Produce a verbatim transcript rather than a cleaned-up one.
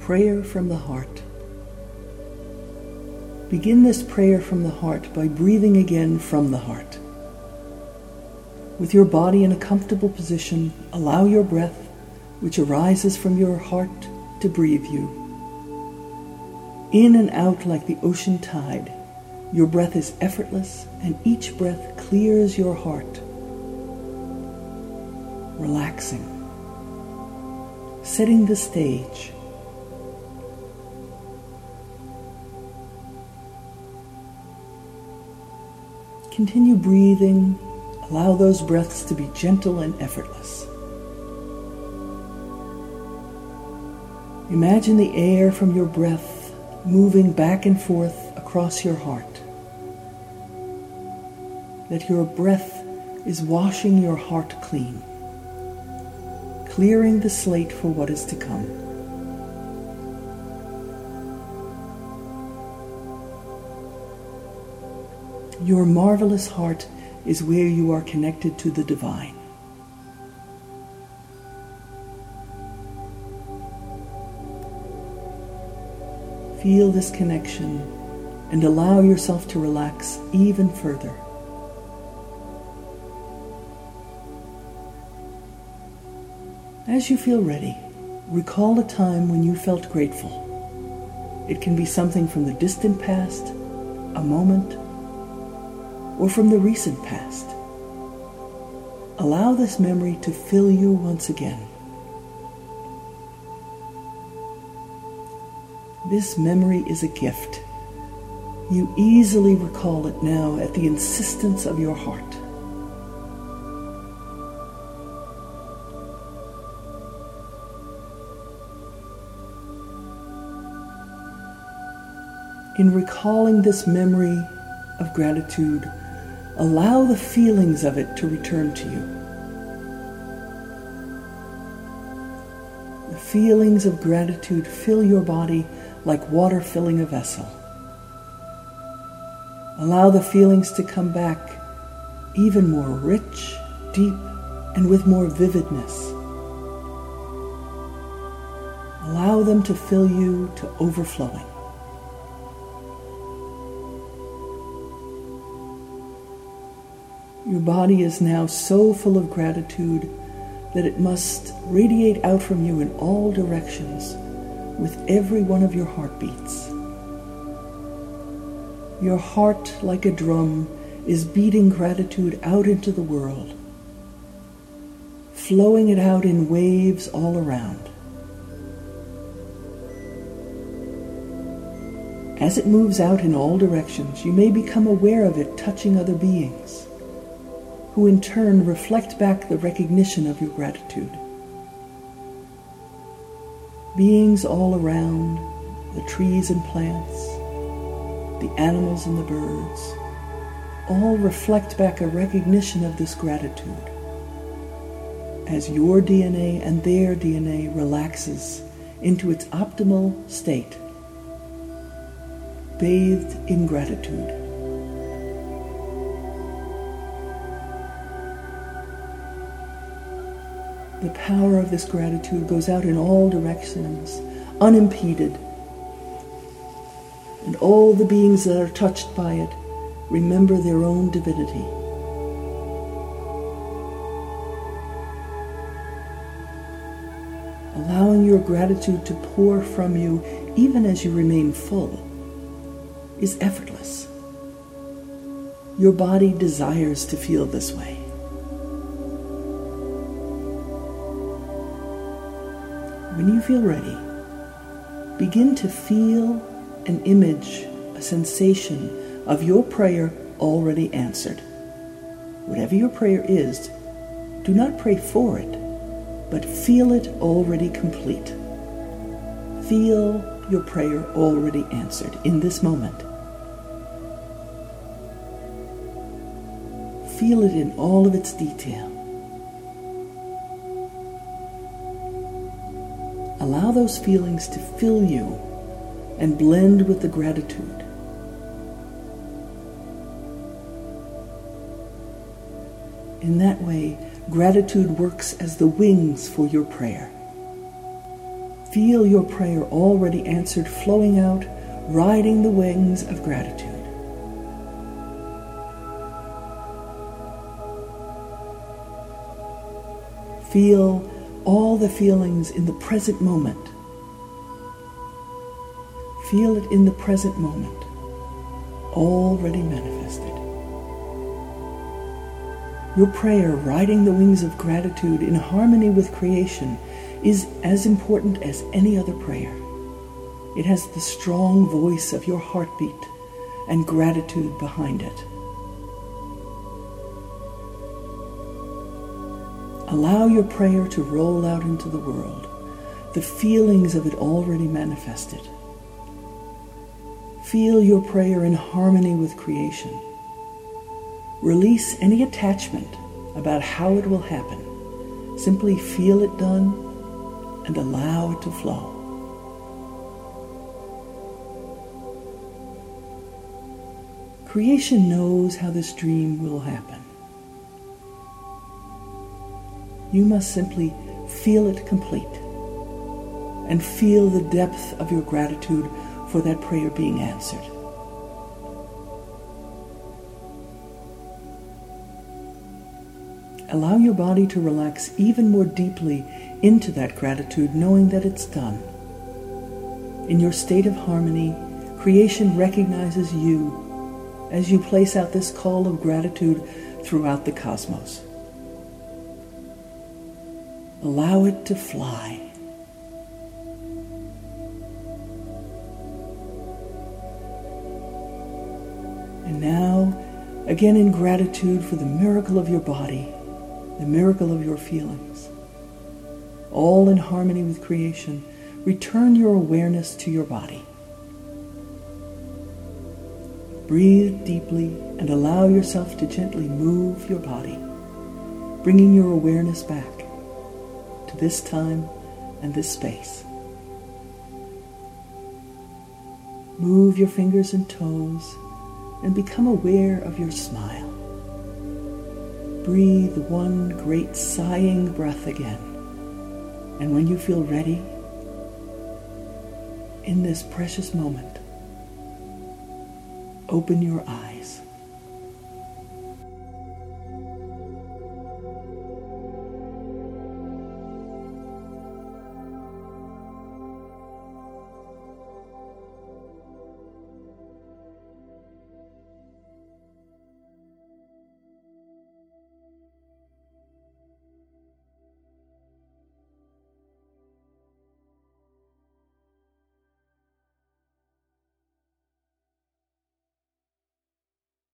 Prayer from the heart. Begin this prayer from the heart by breathing again from the heart. With your body in a comfortable position, allow your breath, which arises from your heart, to breathe you. In and out like the ocean tide, your breath is effortless, and each breath clears your heart, relaxing, setting the stage. Continue breathing. Allow those breaths to be gentle and effortless. Imagine the air from your breath moving back and forth across your heart. That your breath is washing your heart clean, clearing the slate for what is to come. Your marvelous heart is where you are connected to the divine. Feel this connection and allow yourself to relax even further. As you feel ready, recall a time when you felt grateful. It can be something from the distant past, a moment, or from the recent past. Allow this memory to fill you once again. This memory is a gift. You easily recall it now at the insistence of your heart. In recalling this memory of gratitude, allow the feelings of it to return to you. The feelings of gratitude fill your body like water filling a vessel. Allow the feelings to come back even more rich, deep, and with more vividness. Allow them to fill you to overflowing. Your body is now so full of gratitude that it must radiate out from you in all directions with every one of your heartbeats. Your heart, like a drum, is beating gratitude out into the world, flowing it out in waves all around. As it moves out in all directions, you may become aware of it touching other beings, who in turn reflect back the recognition of your gratitude. Beings all around, the trees and plants, the animals and the birds, all reflect back a recognition of this gratitude as your D N A and their D N A relaxes into its optimal state, bathed in gratitude. The power of this gratitude goes out in all directions, unimpeded. And all the beings that are touched by it remember their own divinity. Allowing your gratitude to pour from you, even as you remain full, is effortless. Your body desires to feel this way. When you feel ready, begin to feel an image, a sensation of your prayer already answered. Whatever your prayer is, do not pray for it, but feel it already complete. Feel your prayer already answered in this moment. Feel it in all of its detail. Allow those feelings to fill you and blend with the gratitude. In that way, gratitude works as the wings for your prayer. Feel your prayer already answered flowing out, riding the wings of gratitude. Feel all the feelings in the present moment. Feel it in the present moment, already manifested. Your prayer, riding the wings of gratitude in harmony with creation, is as important as any other prayer. It has the strong voice of your heartbeat and gratitude behind it. Allow your prayer to roll out into the world, the feelings of it already manifested. Feel your prayer in harmony with creation. Release any attachment about how it will happen. Simply feel it done and allow it to flow. Creation knows how this dream will happen. You must simply feel it complete and feel the depth of your gratitude for that prayer being answered. Allow your body to relax even more deeply into that gratitude, knowing that it's done. In your state of harmony, creation recognizes you as you place out this call of gratitude throughout the cosmos. Allow it to fly. And now, again in gratitude for the miracle of your body, the miracle of your feelings, all in harmony with creation, return your awareness to your body. Breathe deeply and allow yourself to gently move your body, bringing your awareness back to this time and this space. Move your fingers and toes and become aware of your smile. Breathe one great sighing breath again. And when you feel ready, in this precious moment, open your eyes.